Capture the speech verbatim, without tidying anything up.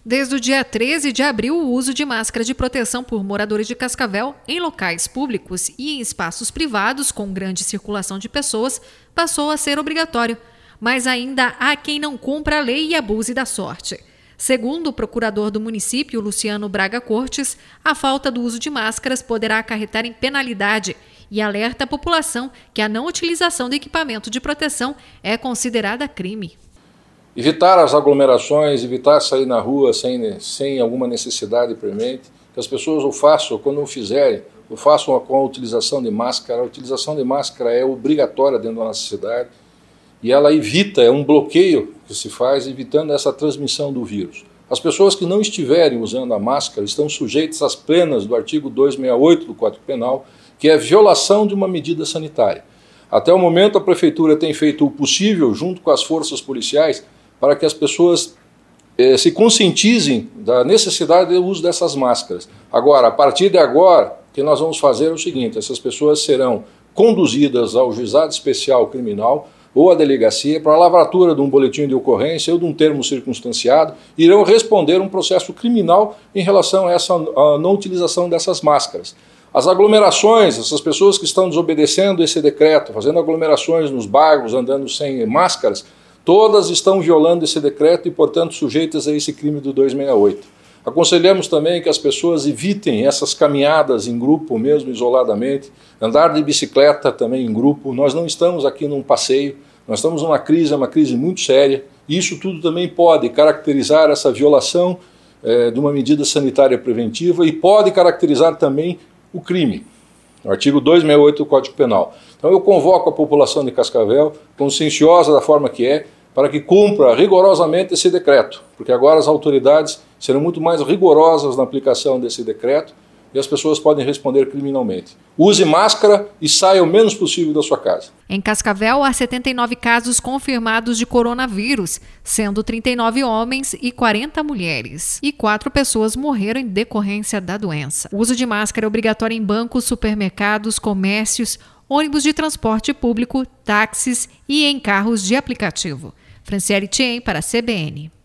Desde o dia treze de abril, o uso de máscara de proteção por moradores de Cascavel em locais públicos e em espaços privados com grande circulação de pessoas passou a ser obrigatório, mas ainda há quem não cumpra a lei e abuse da sorte. Segundo o procurador do município, Luciano Braga Cortes, a falta do uso de máscaras poderá acarretar em penalidade e alerta a população que a não utilização do equipamento de proteção é considerada crime. Evitar as aglomerações, evitar sair na rua sem, sem alguma necessidade premente, que as pessoas o façam, quando não fizerem, o façam com a utilização de máscara. A utilização de máscara é obrigatória dentro da nossa cidade e ela evita, é um bloqueio que se faz, evitando essa transmissão do vírus. As pessoas que não estiverem usando a máscara estão sujeitas às penas do artigo duzentos e sessenta e oito do Código Penal, que é violação de uma medida sanitária. Até o momento, a Prefeitura tem feito o possível, junto com as forças policiais, para que as pessoas eh, se conscientizem da necessidade do uso dessas máscaras. Agora, a partir de agora, o que nós vamos fazer é o seguinte: essas pessoas serão conduzidas ao juizado especial criminal ou à delegacia para a lavratura de um boletim de ocorrência ou de um termo circunstanciado, irão responder um processo criminal em relação a essa a não utilização dessas máscaras. As aglomerações, essas pessoas que estão desobedecendo esse decreto, fazendo aglomerações nos bairros, andando sem máscaras, todas estão violando esse decreto e, portanto, sujeitas a esse crime do duzentos e sessenta e oito. Aconselhamos também que as pessoas evitem essas caminhadas em grupo, mesmo isoladamente, andar de bicicleta também em grupo. Nós não estamos aqui num passeio, nós estamos numa crise, é uma crise muito séria, e isso tudo também pode caracterizar essa violação eh, de uma medida sanitária preventiva e pode caracterizar também o crime, o artigo duzentos e sessenta e oito do Código Penal. Então eu convoco a população de Cascavel, conscienciosa da forma que é, para que cumpra rigorosamente esse decreto, porque agora as autoridades serão muito mais rigorosas na aplicação desse decreto e as pessoas podem responder criminalmente. Use máscara e saia o menos possível da sua casa. Em Cascavel, há setenta e nove casos confirmados de coronavírus, sendo trinta e nove homens e quarenta mulheres. E quatro pessoas morreram em decorrência da doença. O uso de máscara é obrigatório em bancos, supermercados, comércios, ônibus de transporte público, táxis e em carros de aplicativo. Franciele Tien para a C B N.